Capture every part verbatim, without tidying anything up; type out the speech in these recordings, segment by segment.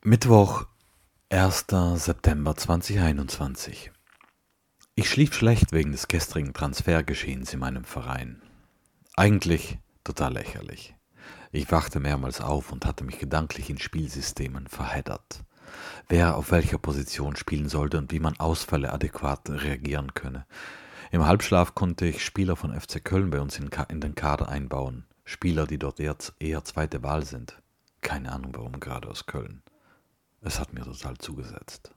Mittwoch, erster September zweitausendeinundzwanzig. Ich schlief schlecht wegen des gestrigen Transfergeschehens in meinem Verein. Eigentlich total lächerlich. Ich wachte mehrmals auf und hatte mich gedanklich in Spielsystemen verheddert. Wer auf welcher Position spielen sollte und wie man Ausfälle adäquat reagieren könne. Im Halbschlaf konnte ich Spieler von F C Köln bei uns in, Ka- in den Kader einbauen. Spieler, die dort eher, eher zweite Wahl sind. Keine Ahnung warum, gerade aus Köln. Es hat mir total zugesetzt.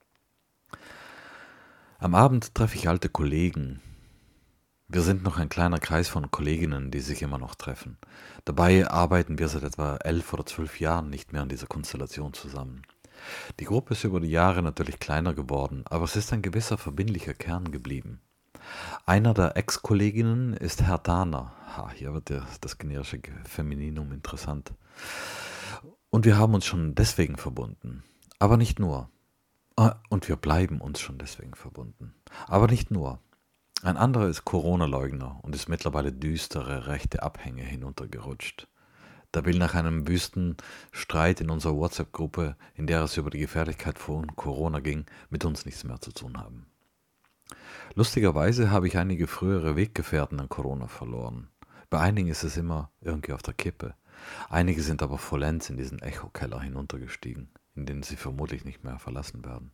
Am Abend treffe ich alte Kollegen. Wir sind noch ein kleiner Kreis von Kolleginnen, die sich immer noch treffen. Dabei arbeiten wir seit etwa elf oder zwölf Jahren nicht mehr in dieser Konstellation zusammen. Die Gruppe ist über die Jahre natürlich kleiner geworden, aber es ist ein gewisser verbindlicher Kern geblieben. Einer der Ex-Kolleginnen ist Herr Dahner. Ha, hier wird ja das generische Femininum interessant. Und wir haben uns schon deswegen verbunden. Aber nicht nur. Ah, Und wir bleiben uns schon deswegen verbunden. Aber nicht nur. Ein anderer ist Corona-Leugner und ist mittlerweile düstere rechte Abhänge hinuntergerutscht. Der will nach einem wüsten Streit in unserer WhatsApp-Gruppe, in der es über die Gefährlichkeit von Corona ging, mit uns nichts mehr zu tun haben. Lustigerweise habe ich einige frühere Weggefährten an Corona verloren. Bei einigen ist es immer irgendwie auf der Kippe. Einige sind aber vollends in diesen Echokeller hinuntergestiegen, in den sie vermutlich nicht mehr verlassen werden.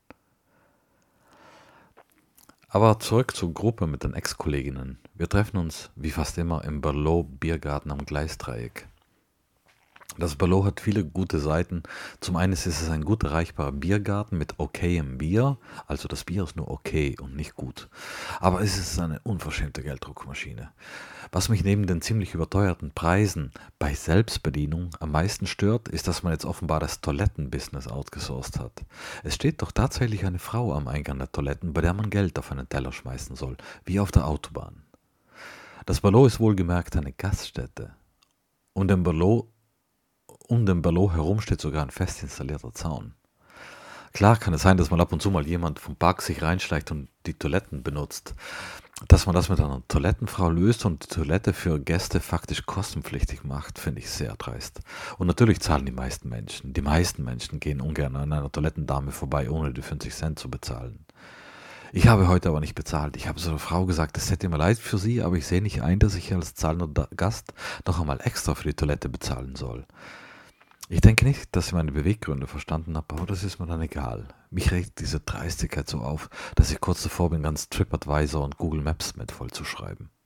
Aber zurück zur Gruppe mit den Ex-Kolleginnen. Wir treffen uns, wie fast immer, im Berlot-Biergarten am Gleisdreieck. Das Berlot hat viele gute Seiten. Zum einen ist es ein gut erreichbarer Biergarten mit okayem Bier. Also das Bier ist nur okay und nicht gut. Aber es ist eine unverschämte Gelddruckmaschine. Was mich neben den ziemlich überteuerten Preisen bei Selbstbedienung am meisten stört, ist, dass man jetzt offenbar das Toilettenbusiness outgesourced hat. Es steht doch tatsächlich eine Frau am Eingang der Toiletten, bei der man Geld auf einen Teller schmeißen soll, wie auf der Autobahn. Das Berlot ist wohlgemerkt eine Gaststätte. Und im Berlot Um den Berlot herum steht sogar ein fest installierter Zaun. Klar kann es sein, dass mal ab und zu mal jemand vom Park sich reinschleicht und die Toiletten benutzt. Dass man das mit einer Toilettenfrau löst und die Toilette für Gäste faktisch kostenpflichtig macht, finde ich sehr dreist. Und natürlich zahlen die meisten Menschen. Die meisten Menschen gehen ungern an einer Toilettendame vorbei, ohne die fünfzig Cent zu bezahlen. Ich habe heute aber nicht bezahlt. Ich habe zu der Frau gesagt, es hätte mir leid für sie, aber ich sehe nicht ein, dass ich als zahlender Gast noch einmal extra für die Toilette bezahlen soll. Ich denke nicht, dass ich meine Beweggründe verstanden habe, aber das ist mir dann egal. Mich regt diese Dreistigkeit so auf, dass ich kurz davor bin, ganz TripAdvisor und Google Maps mit vollzuschreiben.